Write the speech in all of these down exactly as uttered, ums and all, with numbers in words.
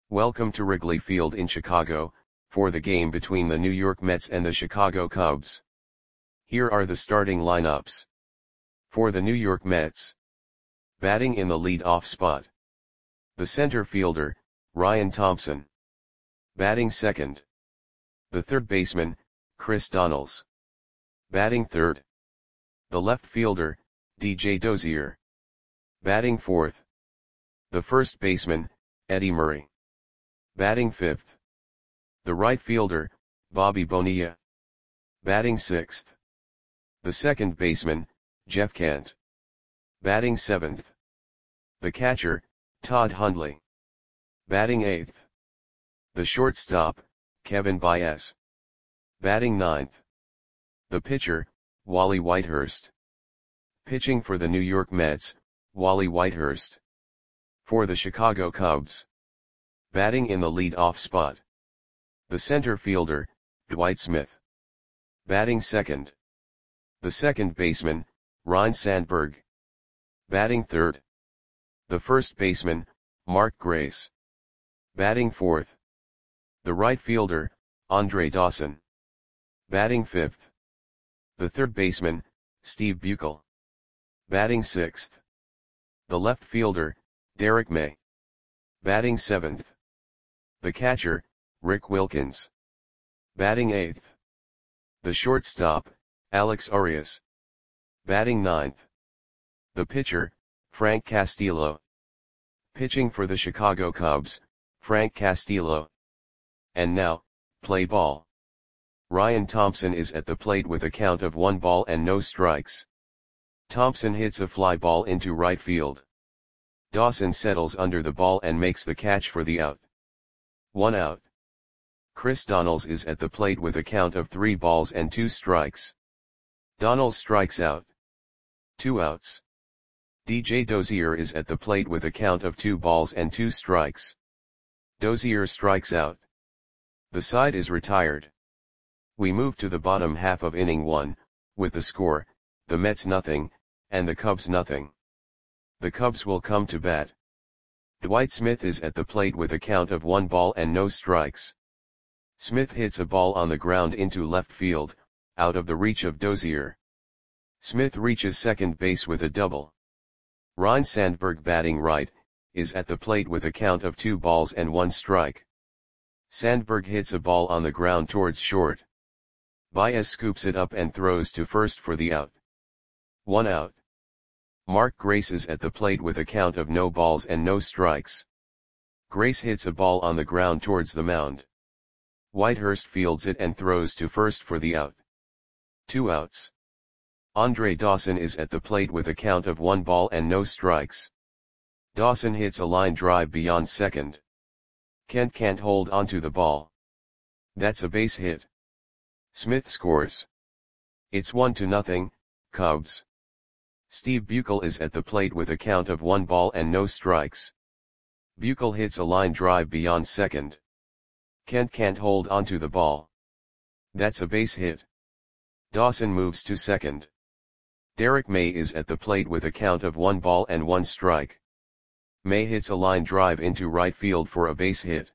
Welcome to Wrigley Field in Chicago, for the game between the New York Mets and the Chicago Cubs. Here are the starting lineups. For the New York Mets. Batting in the lead-off spot. The center fielder, Ryan Thompson. Batting second. The third baseman, Chris Donalds. Batting third. The left fielder, D J Dozier. Batting fourth. The first baseman, Eddie Murray. Batting fifth. The right fielder, Bobby Bonilla. Batting sixth. The second baseman, Jeff Kent. Batting seventh. The catcher, Todd Hundley. Batting eighth. The shortstop, Kevin Baez. Batting ninth. The pitcher, Wally Whitehurst. Pitching for the New York Mets, Wally Whitehurst. For the Chicago Cubs. Batting in the lead-off spot. The center fielder, Dwight Smith. Batting second. The second baseman, Ryne Sandberg. Batting third. The first baseman, Mark Grace. Batting fourth. The right fielder, Andre Dawson. Batting fifth. The third baseman, Steve Buechele. Batting sixth. The left fielder, Derek May. Batting seventh. The catcher, Rick Wilkins. Batting eighth. The shortstop, Alex Arias. Batting ninth. The pitcher, Frank Castillo. Pitching for the Chicago Cubs, Frank Castillo. And now, play ball. Ryan Thompson is at the plate with a count of one ball and no strikes. Thompson hits a fly ball into right field. Dawson settles under the ball and makes the catch for the out. One out. Chris Donalds is at the plate with a count of three balls and two strikes. Donalds strikes out. Two outs. D J Dozier is at the plate with a count of two balls and two strikes. Dozier strikes out. The side is retired. We move to the bottom half of inning one, with the score, the Mets nothing, and the Cubs nothing. The Cubs will come to bat. Dwight Smith is at the plate with a count of one ball and no strikes. Smith hits a ball on the ground into left field, out of the reach of Dozier. Smith reaches second base with a double. Ryne Sandberg, batting right, is at the plate with a count of two balls and one strike. Sandberg hits a ball on the ground towards short. Baez scoops it up and throws to first for the out. One out. Mark Grace is at the plate with a count of no balls and no strikes. Grace hits a ball on the ground towards the mound. Whitehurst fields it and throws to first for the out. Two outs. Andre Dawson is at the plate with a count of one ball and no strikes. Dawson hits a line drive beyond second. Kent can't hold onto the ball. That's a base hit. Smith scores. It's one to nothing, Cubs. Steve Buechele is at the plate with a count of one ball and no strikes. Buechele hits a line drive beyond second. Kent can't hold onto the ball. That's a base hit. Dawson moves to second. Derek May is at the plate with a count of one ball and one strike. May hits a line drive into right field for a base hit.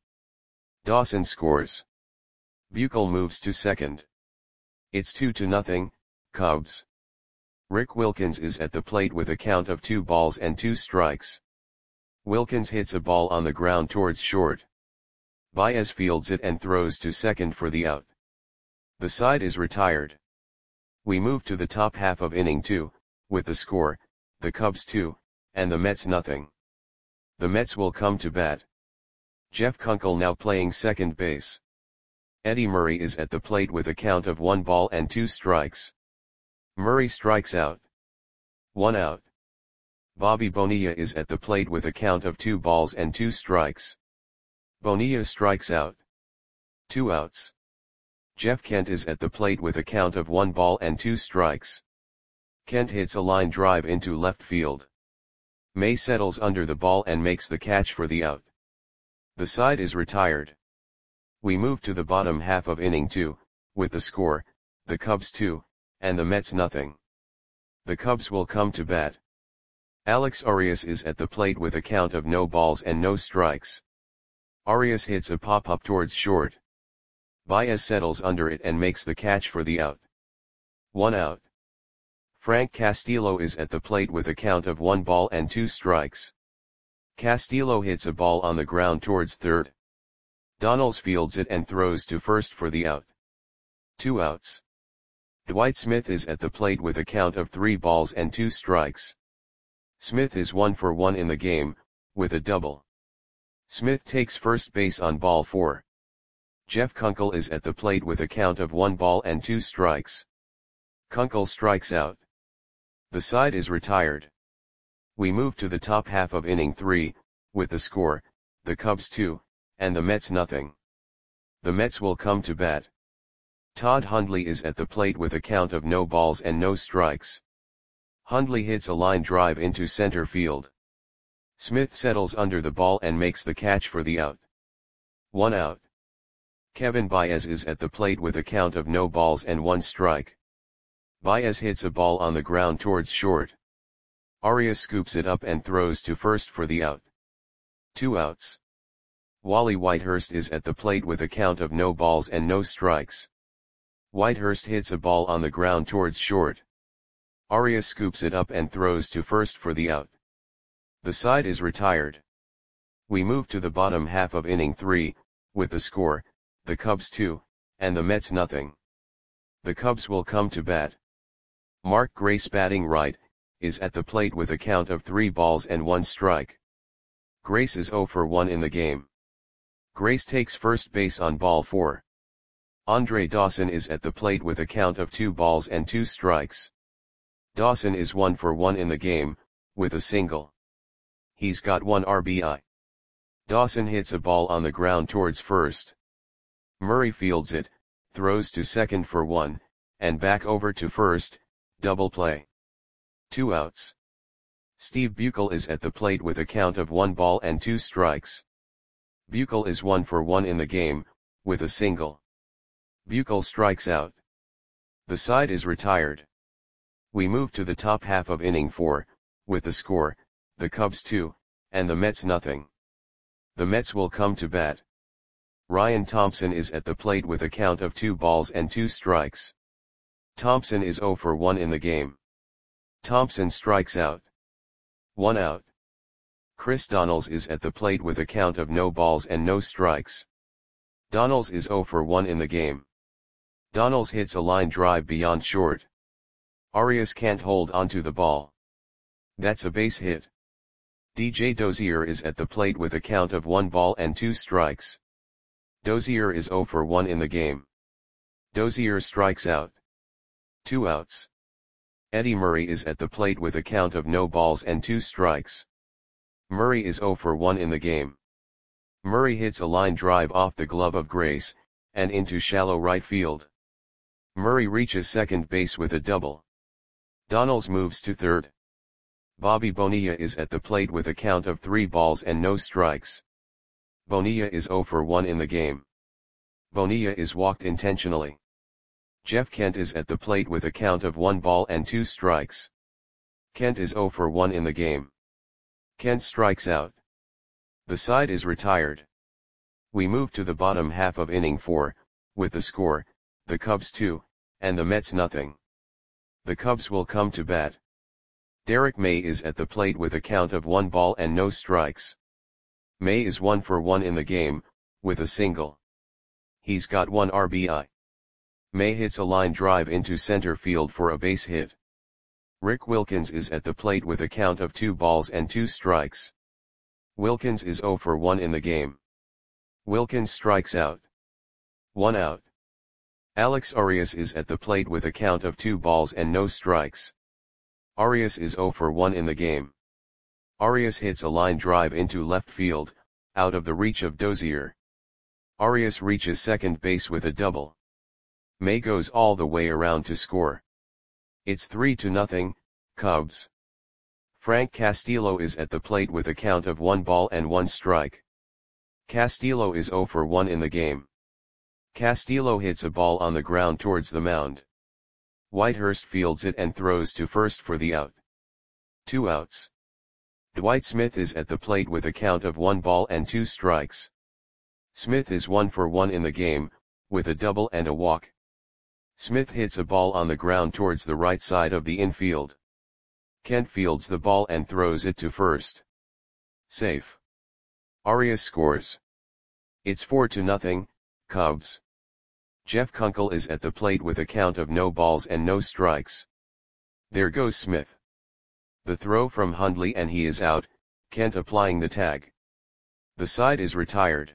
Dawson scores. Buechele moves to second. It's two to nothing, Cubs. Rick Wilkins is at the plate with a count of two balls and two strikes. Wilkins hits a ball on the ground towards short. Baez fields it and throws to second for the out. The side is retired. We move to the top half of inning two, with the score, the Cubs two, and the Mets nothing. The Mets will come to bat. Jeff Kunkel now playing second base. Eddie Murray is at the plate with a count of one ball and two strikes. Murray strikes out. One out. Bobby Bonilla is at the plate with a count of two balls and two strikes. Bonilla strikes out. Two outs. Jeff Kent is at the plate with a count of one ball and two strikes. Kent hits a line drive into left field. May settles under the ball and makes the catch for the out. The side is retired. We move to the bottom half of inning two, with the score, the Cubs two, and the Mets nothing. The Cubs will come to bat. Alex Arias is at the plate with a count of no balls and no strikes. Arias hits a pop-up towards short. Baez settles under it and makes the catch for the out. One out. Frank Castillo is at the plate with a count of one ball and two strikes. Castillo hits a ball on the ground towards third. Donalds fields it and throws to first for the out. Two outs. Dwight Smith is at the plate with a count of three balls and two strikes. Smith is one for one in the game, with a double. Smith takes first base on ball four. Jeff Kunkel is at the plate with a count of one ball and two strikes. Kunkel strikes out. The side is retired. We move to the top half of inning three, with the score, the Cubs two, and the Mets nothing. The Mets will come to bat. Todd Hundley is at the plate with a count of no balls and no strikes. Hundley hits a line drive into center field. Smith settles under the ball and makes the catch for the out. One out. Kevin Baez is at the plate with a count of no balls and one strike. Baez hits a ball on the ground towards short. Arias scoops it up and throws to first for the out. Two outs. Wally Whitehurst is at the plate with a count of no balls and no strikes. Whitehurst hits a ball on the ground towards short. Arias scoops it up and throws to first for the out. The side is retired. We move to the bottom half of inning three, with the score, the Cubs two, and the Mets nothing. The Cubs will come to bat. Mark Grace, batting right, is at the plate with a count of three balls and one strike. Grace is zero for one in the game. Grace takes first base on ball four. Andre Dawson is at the plate with a count of two balls and two strikes. Dawson is one for one in the game, with a single. He's got one R B I. Dawson hits a ball on the ground towards first. Murray fields it, throws to second for one, and back over to first, double play. Two outs. Steve Buechel is at the plate with a count of one ball and two strikes. Buechel is one for one in the game, with a single. Buechel strikes out. The side is retired. We move to the top half of inning four, with the score, the Cubs two, and the Mets nothing. The Mets will come to bat. Ryan Thompson is at the plate with a count of two balls and two strikes. Thompson is zero for one in the game. Thompson strikes out. One out. Chris Donalds is at the plate with a count of no balls and no strikes. Donalds is zero for one in the game. Donalds hits a line drive beyond short. Arias can't hold onto the ball. That's a base hit. D J Dozier is at the plate with a count of one ball and two strikes. Dozier is zero for one in the game. Dozier strikes out. Two outs. Eddie Murray is at the plate with a count of no balls and two strikes. Murray is zero for one in the game. Murray hits a line drive off the glove of Grace, and into shallow right field. Murray reaches second base with a double. Donalds moves to third. Bobby Bonilla is at the plate with a count of three balls and no strikes. Bonilla is zero for one in the game. Bonilla is walked intentionally. Jeff Kent is at the plate with a count of one ball and two strikes. Kent is zero for one in the game. Kent strikes out. The side is retired. We move to the bottom half of inning four, with the score, the Cubs two, and the Mets nothing. The Cubs will come to bat. Derek May is at the plate with a count of one ball and no strikes. May is one for one in the game, with a single. He's got one R B I. May hits a line drive into center field for a base hit. Rick Wilkins is at the plate with a count of two balls and two strikes. Wilkins is zero for one in the game. Wilkins strikes out. One out. Alex Arias is at the plate with a count of two balls and no strikes. Arias is zero for one in the game. Arias hits a line drive into left field, out of the reach of Dozier. Arias reaches second base with a double. May goes all the way around to score. It's three to nothing, Cubs. Frank Castillo is at the plate with a count of one ball and one strike. Castillo is zero for one in the game. Castillo hits a ball on the ground towards the mound. Whitehurst fields it and throws to first for the out. Two outs. Dwight Smith is at the plate with a count of one ball and two strikes. Smith is one for one in the game, with a double and a walk. Smith hits a ball on the ground towards the right side of the infield. Kent fields the ball and throws it to first. Safe. Arias scores. It's four to nothing, Cubs. Jeff Kunkel is at the plate with a count of no balls and no strikes. There goes Smith. The throw from Hundley and he is out, Kent applying the tag. The side is retired.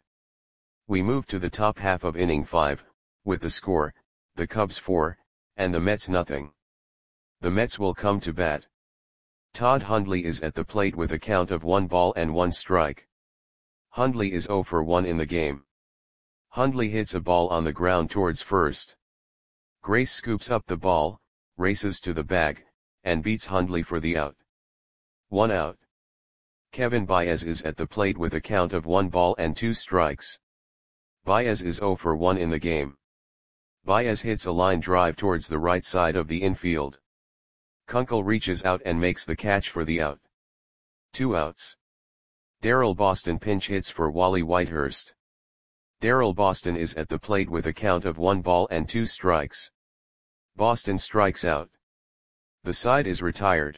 We move to the top half of inning five, with the score, the Cubs four, and the Mets nothing. The Mets will come to bat. Todd Hundley is at the plate with a count of one ball and one strike. Hundley is zero for one in the game. Hundley hits a ball on the ground towards first. Grace scoops up the ball, races to the bag, and beats Hundley for the out. One out. Kevin Baez is at the plate with a count of one ball and two strikes. Baez is zero for one in the game. Baez hits a line drive towards the right side of the infield. Kunkel reaches out and makes the catch for the out. Two outs. Darryl Boston pinch hits for Wally Whitehurst. Darryl Boston is at the plate with a count of one ball and two strikes. Boston strikes out. The side is retired.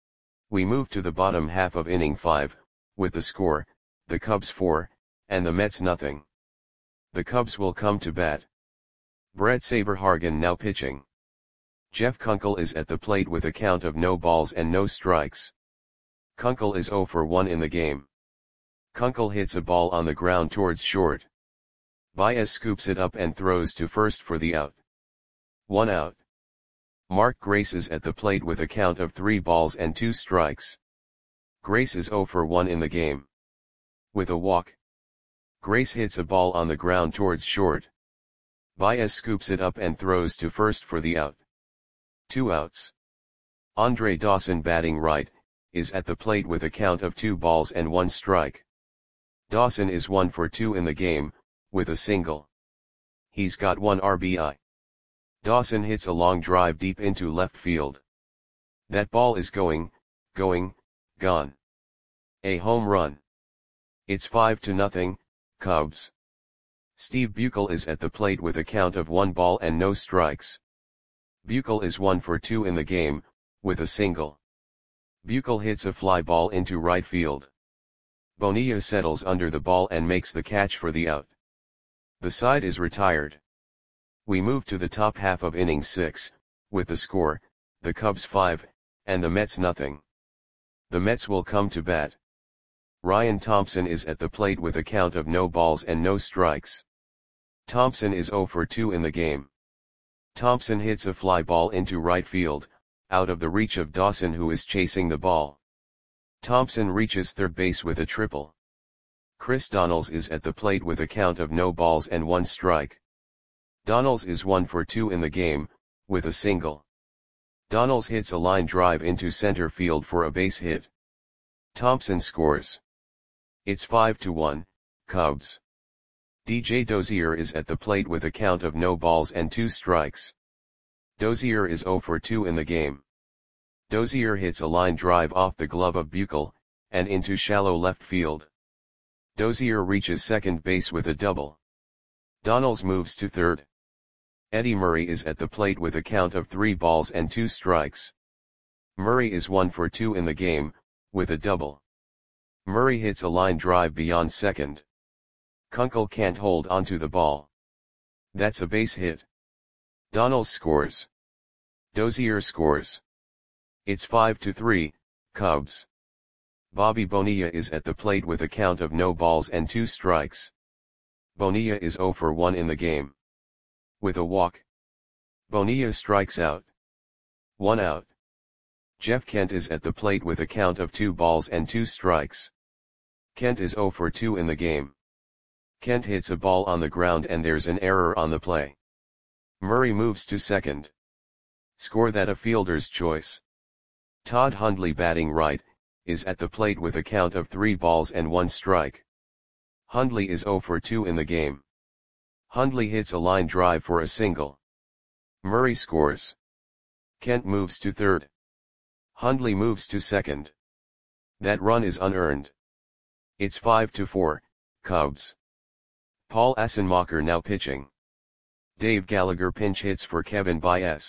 We move to the bottom half of inning five, with the score, the Cubs four, and the Mets nothing. The Cubs will come to bat. Brett Saberhagen now pitching. Jeff Kunkel is at the plate with a count of no balls and no strikes. Kunkel is zero for one in the game. Kunkel hits a ball on the ground towards short. Baez scoops it up and throws to first for the out. One out. Mark Grace is at the plate with a count of three balls and two strikes. Grace is zero for one in the game. With a walk. Grace hits a ball on the ground towards short. Baez scoops it up and throws to first for the out. Two outs. Andre Dawson batting right, is at the plate with a count of two balls and one strike. Dawson is one for two in the game, with a single. He's got one R B I. Dawson hits a long drive deep into left field. That ball is going, going, gone. A home run. It's five to nothing, Cubs. Steve Buechel is at the plate with a count of one ball and no strikes. Buechel is one for two in the game, with a single. Buechel hits a fly ball into right field. Bonilla settles under the ball and makes the catch for the out. The side is retired. We move to the top half of inning six, with the score, the Cubs five, and the Mets nothing. The Mets will come to bat. Ryan Thompson is at the plate with a count of no balls and no strikes. Thompson is zero for two in the game. Thompson hits a fly ball into right field, out of the reach of Dawson who is chasing the ball. Thompson reaches third base with a triple. Chris Donnells is at the plate with a count of no balls and one strike. Donnells is one for two in the game, with a single. Donnells hits a line drive into center field for a base hit. Thompson scores. It's five to one, Cubs. D J Dozier is at the plate with a count of no balls and two strikes. Dozier is zero for two in the game. Dozier hits a line drive off the glove of Buechel, and into shallow left field. Dozier reaches second base with a double. Donnells moves to third. Eddie Murray is at the plate with a count of three balls and two strikes. Murray is one for two in the game, with a double. Murray hits a line drive beyond second. Kunkel can't hold onto the ball. That's a base hit. Donnells scores. Dozier scores. It's five to three, Cubs. Bobby Bonilla is at the plate with a count of no balls and two strikes. Bonilla is zero for one in the game. With a walk. Bonilla strikes out. One out. Jeff Kent is at the plate with a count of two balls and two strikes. Kent is zero for two in the game. Kent hits a ball on the ground and there's an error on the play. Murray moves to second. Score that a fielder's choice. Todd Hundley batting right, is at the plate with a count of three balls and one strike. Hundley is zero for two in the game. Hundley hits a line drive for a single. Murray scores. Kent moves to third. Hundley moves to second. That run is unearned. It's five to four, Cubs. Paul Assenmacher now pitching. Dave Gallagher pinch hits for Kevin Baez.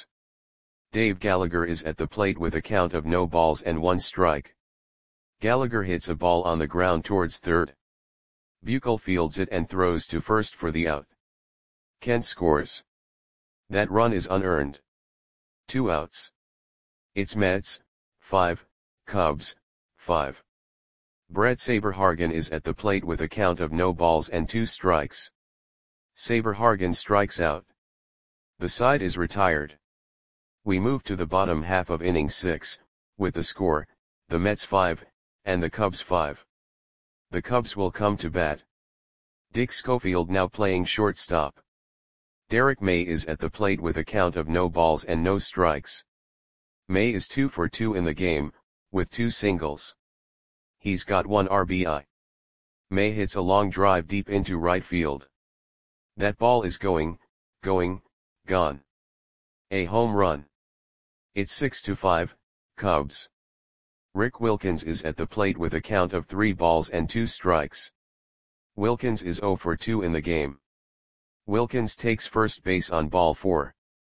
Dave Gallagher is at the plate with a count of no balls and one strike. Gallagher hits a ball on the ground towards third. Buechel fields it and throws to first for the out. Kent scores. That run is unearned. Two outs. It's Mets, five, Cubs, five. Brett Saberhagen is at the plate with a count of no balls and two strikes. Saberhagen strikes out. The side is retired. We move to the bottom half of inning six, with the score, the Mets five, and the Cubs five. The Cubs will come to bat. Dick Schofield now playing shortstop. Derek May is at the plate with a count of no balls and no strikes. May is two for two in the game, with two singles. He's got one R B I. May hits a long drive deep into right field. That ball is going, going, gone. A home run. It's six to five, Cubs. Rick Wilkins is at the plate with a count of three balls and two strikes. Wilkins is zero for two in the game. Wilkins takes first base on ball four.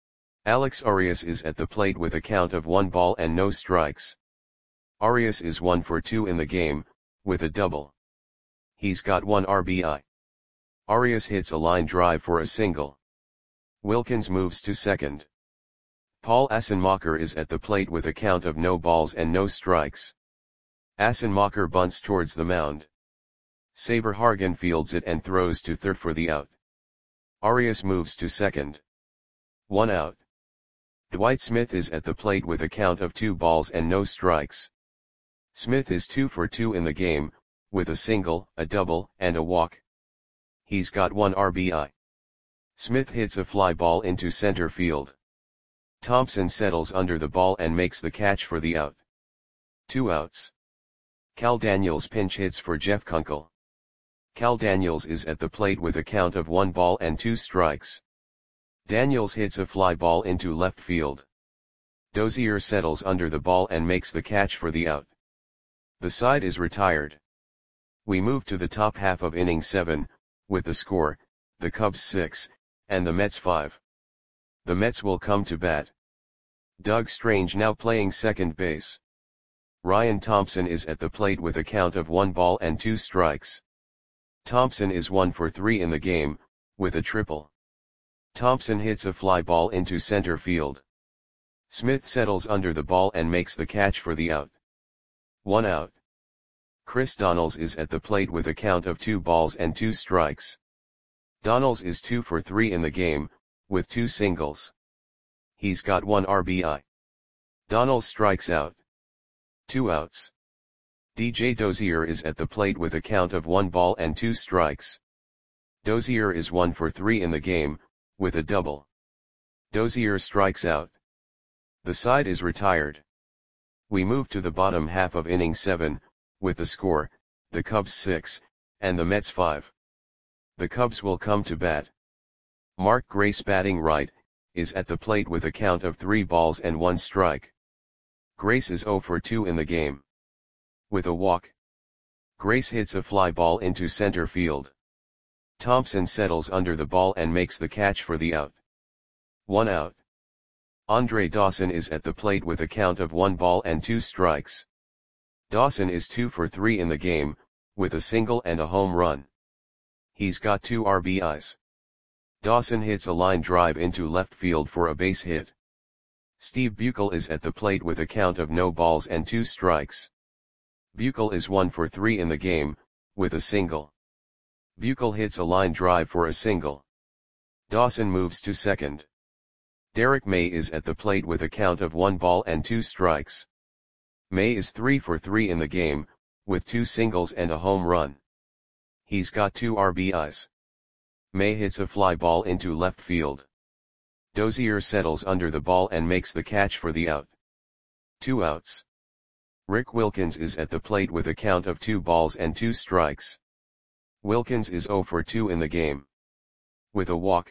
Alex Arias is at the plate with a count of one ball and no strikes. Arias is one for two in the game, with a double. He's got one R B I. Arias hits a line drive for a single. Wilkins moves to second. Paul Assenmacher is at the plate with a count of no balls and no strikes. Assenmacher bunts towards the mound. Saberhagen fields it and throws to third for the out. Arias moves to second. One out. Dwight Smith is at the plate with a count of two balls and no strikes. Smith is two for two in the game, with a single, a double, and a walk. He's got one R B I. Smith hits a fly ball into center field. Thompson settles under the ball and makes the catch for the out. Two outs. Cal Daniels pinch hits for Jeff Kunkel. Cal Daniels is at the plate with a count of one ball and two strikes. Daniels hits a fly ball into left field. Dozier settles under the ball and makes the catch for the out. The side is retired. We move to the top half of inning seven, with the score, the Cubs six, and the Mets five. The Mets will come to bat. Doug Strange now playing second base. Ryan Thompson is at the plate with a count of one ball and two strikes. Thompson is one for three in the game, with a triple. Thompson hits a fly ball into center field. Smith settles under the ball and makes the catch for the out. One out. Chris Donnells is at the plate with a count of two balls and two strikes. Donnells is two for three in the game, with two singles. He's got one R B I. Donnells strikes out. Two outs. D J Dozier is at the plate with a count of one ball and two strikes. Dozier is one for three in the game, with a double. Dozier strikes out. The side is retired. We move to the bottom half of inning seven, with the score, the Cubs six, and the Mets five. The Cubs will come to bat. Mark Grace batting right, is at the plate with a count of three balls and one strike. Grace is zero for two in the game. With a walk. Grace hits a fly ball into center field. Thompson settles under the ball and makes the catch for the out. One out. Andre Dawson is at the plate with a count of one ball and two strikes. Dawson is two for three in the game, with a single and a home run. He's got two R B Is. Dawson hits a line drive into left field for a base hit. Steve Buechel is at the plate with a count of no balls and two strikes. Buechel is one for three in the game, with a single. Buechel hits a line drive for a single. Dawson moves to second. Derek May is at the plate with a count of one ball and two strikes. May is three for three in the game, with two singles and a home run. He's got two R B Is. May hits a fly ball into left field. Dozier settles under the ball and makes the catch for the out. Two outs. Rick Wilkins is at the plate with a count of two balls and two strikes. Wilkins is zero for two in the game. With a walk.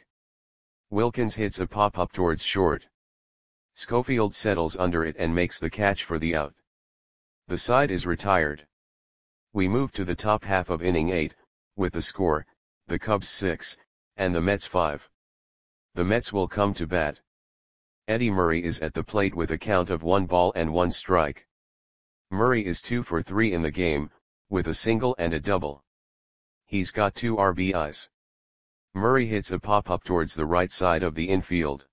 Wilkins hits a pop-up towards short. Schofield settles under it and makes the catch for the out. The side is retired. We move to the top half of inning eight, with the score, the Cubs six, and the Mets five. The Mets will come to bat. Eddie Murray is at the plate with a count of one ball and one strike. Murray is two for three in the game, with a single and a double. He's got two R B Is. Murray hits a pop-up towards the right side of the infield.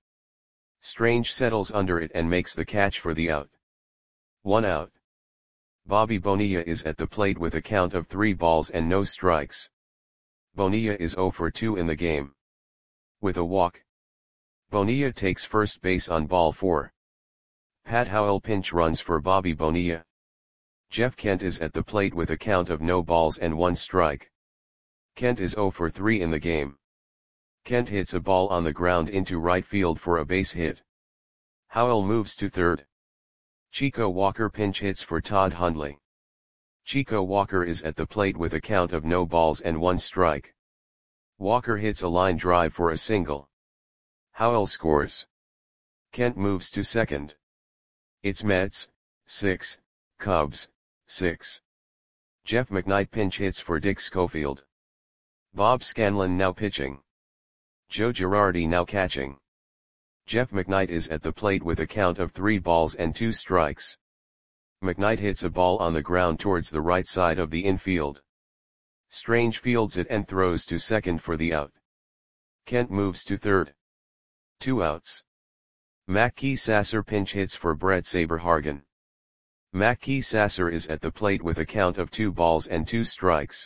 Strange settles under it and makes the catch for the out. One out. Bobby Bonilla is at the plate with a count of three balls and no strikes. Bonilla is zero for two in the game. With a walk. Bonilla takes first base on ball four. Pat Howell pinch runs for Bobby Bonilla. Jeff Kent is at the plate with a count of no balls and one strike. Kent is zero for three in the game. Kent hits a ball on the ground into right field for a base hit. Howell moves to third. Chico Walker pinch hits for Todd Hundley. Chico Walker is at the plate with a count of no balls and one strike. Walker hits a line drive for a single. Howell scores. Kent moves to second. It's Mets, six, Cubs, six. Jeff McKnight pinch hits for Dick Schofield. Bob Scanlon now pitching. Joe Girardi now catching. Jeff McKnight is at the plate with a count of three balls and two strikes. McKnight hits a ball on the ground towards the right side of the infield. Strange fields it and throws to second for the out. Kent moves to third. Two outs. Mackey Sasser pinch hits for Brett Saberhagen. Mackey Sasser is at the plate with a count of two balls and two strikes.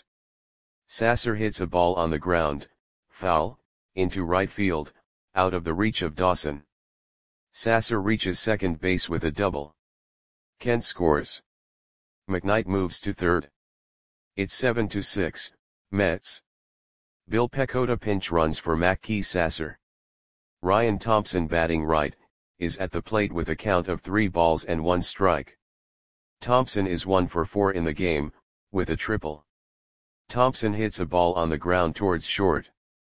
Sasser hits a ball on the ground, foul, into right field, out of the reach of Dawson. Sasser reaches second base with a double. Kent scores. McKnight moves to third. It's seven to six, Mets. Bill Pecota pinch runs for Mackey Sasser. Ryan Thompson batting right, is at the plate with a count of three balls and one strike. Thompson is one for four in the game, with a triple. Thompson hits a ball on the ground towards short.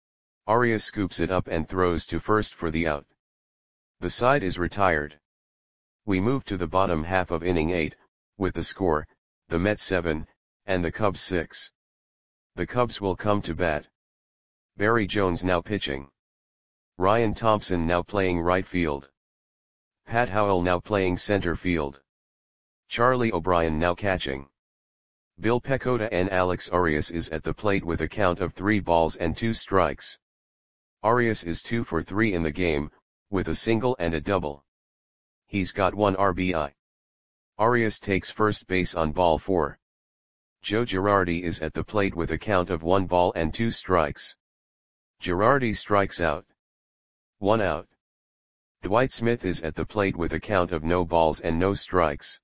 Arias scoops it up and throws to first for the out. The side is retired. We move to the bottom half of inning eight, with the score, the Mets seven, and the Cubs six. The Cubs will come to bat. Barry Jones now pitching. Ryan Thompson now playing right field. Pat Howell now playing center field. Charlie O'Brien now catching. Bill Pecota and Alex Arias is at the plate with a count of three balls and two strikes. Arias is two for three in the game, with a single and a double. He's got one R B I. Arias takes first base on ball four. Joe Girardi is at the plate with a count of one ball and two strikes. Girardi strikes out. One out. Dwight Smith is at the plate with a count of no balls and no strikes.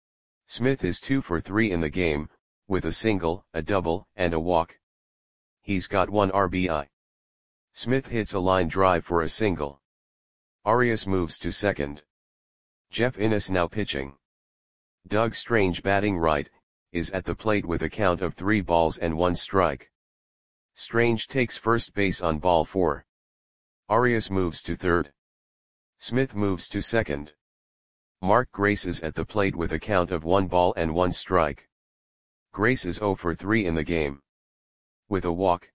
Smith is two for three in the game, with a single, a double, and a walk. He's got one R B I. Smith hits a line drive for a single. Arias moves to second. Jeff Innes now pitching. Doug Strange batting right, is at the plate with a count of three balls and one strike. Strange takes first base on ball four. Arias moves to third. Smith moves to second. Mark Grace is at the plate with a count of one ball and one strike. Grace is zero for three in the game. With a walk.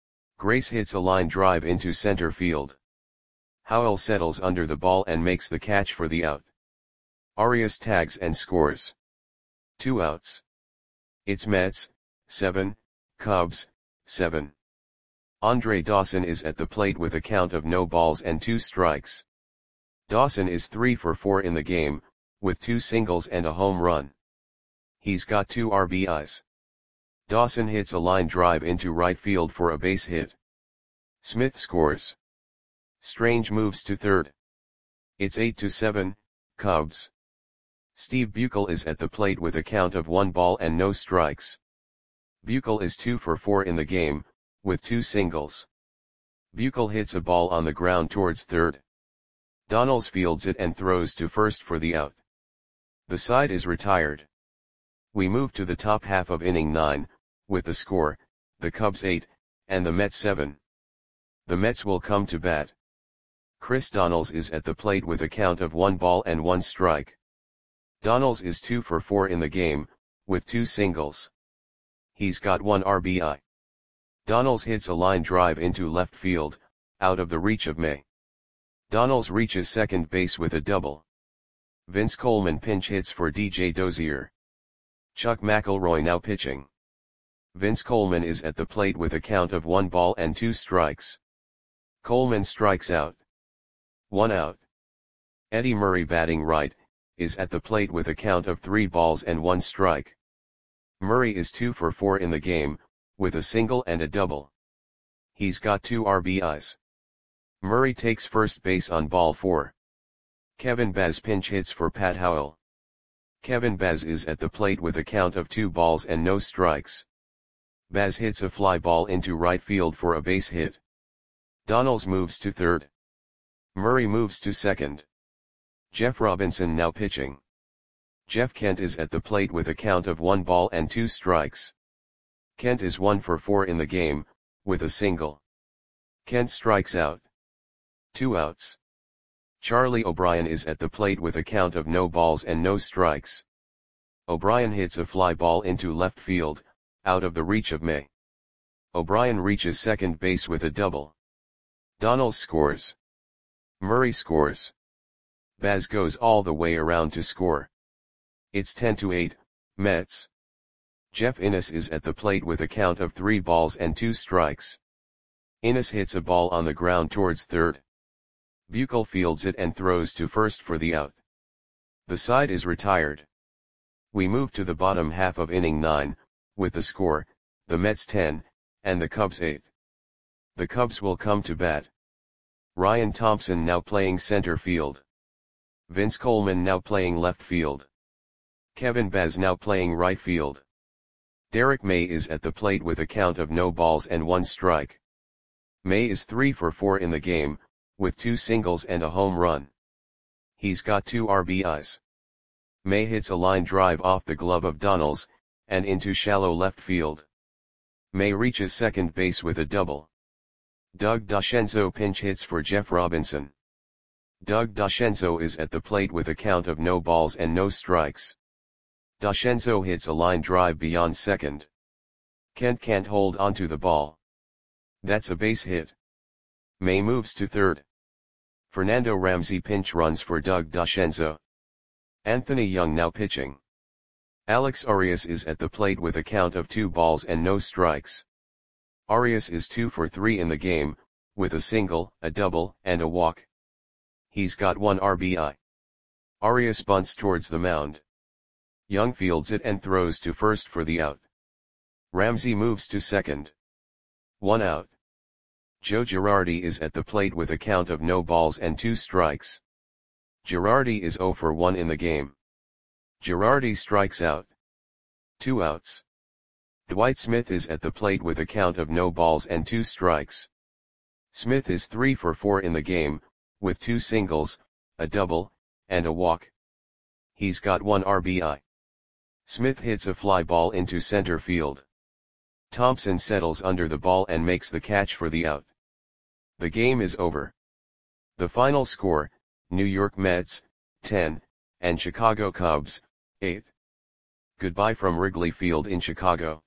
Grace hits a line drive into center field. Howell settles under the ball and makes the catch for the out. Arias tags and scores. Two outs. It's Mets, seven, Cubs, seven. Andre Dawson is at the plate with a count of no balls and two strikes. Dawson is three for four in the game, with two singles and a home run. He's got two R B Is. Dawson hits a line drive into right field for a base hit. Smith scores. Strange moves to third. It's eight to seven, Cubs. Steve Buechel is at the plate with a count of one ball and no strikes. Buechel is two for four in the game, with two singles. Buechel hits a ball on the ground towards third. Donalds fields it and throws to first for the out. The side is retired. We move to the top half of inning nine, with the score, the Cubs eight, and the Mets seven. The Mets will come to bat. Chris Donalds is at the plate with a count of one ball and one strike. Donalds is two for four in the game, with two singles. He's got one R B I. Donnells hits a line drive into left field, out of the reach of May. Donnells reaches second base with a double. Vince Coleman pinch hits for D J Dozier. Chuck McElroy now pitching. Vince Coleman is at the plate with a count of one ball and two strikes. Coleman strikes out. One out. Eddie Murray batting right, is at the plate with a count of three balls and one strike. Murray is two for four in the game, with a single and a double. He's got two R B Is. Murray takes first base on ball four. Kevin Baz pinch hits for Pat Howell. Kevin Baz is at the plate with a count of two balls and no strikes. Baz hits a fly ball into right field for a base hit. Donnells moves to third. Murray moves to second. Jeff Robinson now pitching. Jeff Kent is at the plate with a count of one ball and two strikes. Kent is one for four in the game, with a single. Kent strikes out. Two outs. Charlie O'Brien is at the plate with a count of no balls and no strikes. O'Brien hits a fly ball into left field, out of the reach of May. O'Brien reaches second base with a double. Donnells scores. Murray scores. Baz goes all the way around to score. It's ten to eight, Mets. Jeff Innes is at the plate with a count of three balls and two strikes. Innes hits a ball on the ground towards third. Buechel fields it and throws to first for the out. The side is retired. We move to the bottom half of inning nine, with the score, the Mets ten, and the Cubs eight. The Cubs will come to bat. Ryan Thompson now playing center field. Vince Coleman now playing left field. Kevin Baz now playing right field. Derek May is at the plate with a count of no balls and one strike. May is three for four in the game, with two singles and a home run. He's got two R B Is. May hits a line drive off the glove of Donnells, and into shallow left field. May reaches second base with a double. Doug DeCenzo pinch hits for Jeff Robinson. Doug DeCenzo is at the plate with a count of no balls and no strikes. DeCenzo hits a line drive beyond second. Kent can't hold onto the ball. That's a base hit. May moves to third. Fernando Ramsey pinch runs for Doug DeCenzo. Anthony Young now pitching. Alex Arias is at the plate with a count of two balls and no strikes. Arias is two for three in the game, with a single, a double, and a walk. He's got one R B I. Arias bunts towards the mound. Young fields it and throws to first for the out. Ramsey moves to second. One out. Joe Girardi is at the plate with a count of no balls and two strikes. Girardi is zero for one in the game. Girardi strikes out. Two outs. Dwight Smith is at the plate with a count of no balls and two strikes. Smith is three for four in the game, with two singles, a double, and a walk. He's got one R B I. Smith hits a fly ball into center field. Thompson settles under the ball and makes the catch for the out. The game is over. The final score, New York Mets, ten, and Chicago Cubs, eight. Goodbye from Wrigley Field in Chicago.